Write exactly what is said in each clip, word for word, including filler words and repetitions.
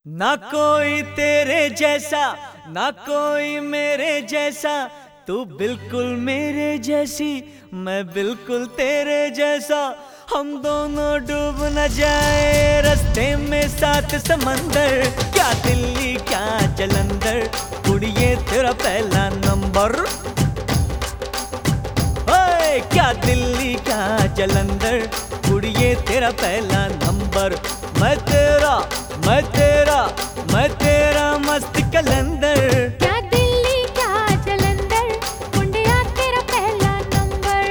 ना कोई तेरे जैसा ना कोई मेरे जैसा, तू बिल्कुल मेरे जैसी मैं बिल्कुल तेरे जैसा। हम दोनों डूब न जाए रास्ते में सात समंदर, क्या दिल्ली क्या जलंधर, कुड़िए तेरा पहला नंबर। ओए क्या दिल्ली क्या जलंधर, कुड़िए तेरा पहला नंबर। मैं तेरा मैं तेरा मैं तेरा मस्त कलंदर। क्या दिल्ली क्या जलंधर, मुंडिया तेरा पहला नंबर।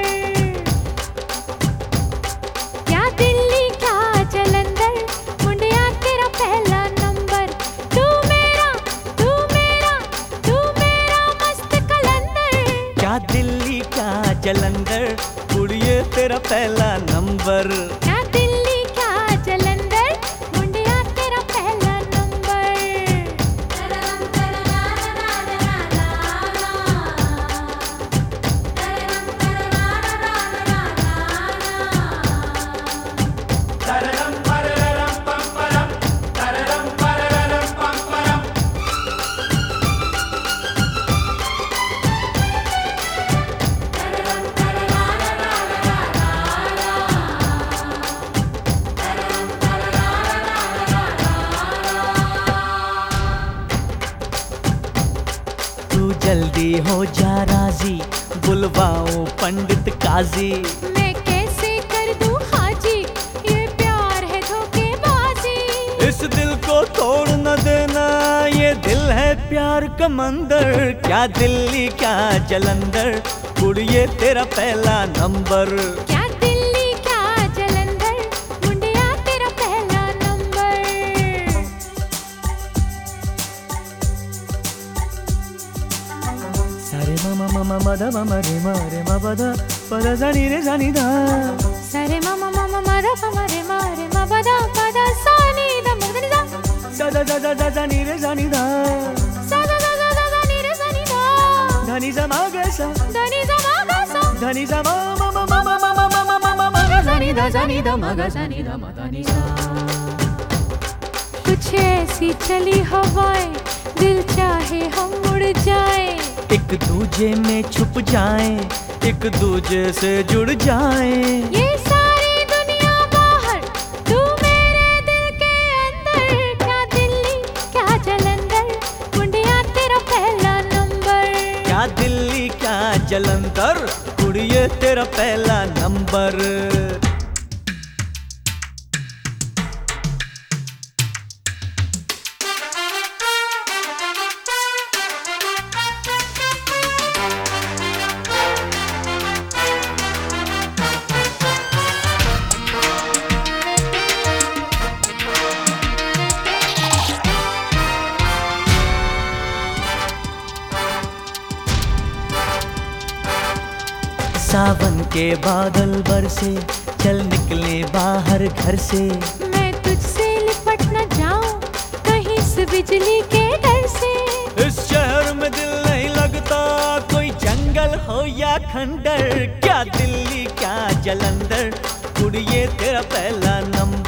क्या दिल्ली क्या जलंधर, मुंडिया तेरा पहला नंबर। तू मेरा तू मेरा तू मेरा मस्त कलंदर। क्या दिल्ली क्या जलंधर, कुड़िए तेरा पहला नंबर। क्या दिल्ली क्या जलंधर, मुंडिया तेरा पहला नंबर। तू जल्दी हो जा राजी, बुलवाओ पंडित काजी। मैं कैसे कर दूं हाजी, ये प्यार है धोखेबाजी। इस दिल को तोड़ न देना, ये दिल है प्यार का मंदिर। क्या दिल्ली क्या जलंधर, कुड़िए तेरा पहला नंबर। क्या दिल्ली क्या जलंधर, मुंडिया तेरा पहला नंबर। सारे ममा ममा मदा ममा रे मा रे मा पदा पदा जानी रे जानी दा। सरे मामा मामा मारा पमा रे मारे मा बदा पदा सानी दा मगनी दा। सा दा दा दा दा जानी रे जानी दा। सा दा दा दा दा दा नी रे सानी दा। धनी सा मा गे सा, धनी सा मा गा सा। धनी सा मा मा मा मा मा मा मा मा मा मा मा गा जानी दा जानी दा मा गा जानी दा मा धनी सा। कुछ ऐसी चली हवाएं, दिल चाहे हम उड़ जाए। एक दूजे में छुप जाएं, एक दूजे से जुड़ जाएं। ये सारी दुनिया बाहर, तू मेरे दिल के अंदर। क्या दिल्ली क्या जलंधर, मुंडिया तेरा पहला नंबर। क्या दिल्ली क्या जलंधर, कुड़िए तेरा पहला नंबर। सावन के बादल बरसे, चल निकले बाहर घर से। मैं तुझसे लिपट न जाऊं कहीं से बिजली के डर से। इस शहर में दिल नहीं लगता, कोई जंगल हो या खंडर। क्या दिल्ली क्या जलंधर, कुड़िए तेरा पहला नंबर।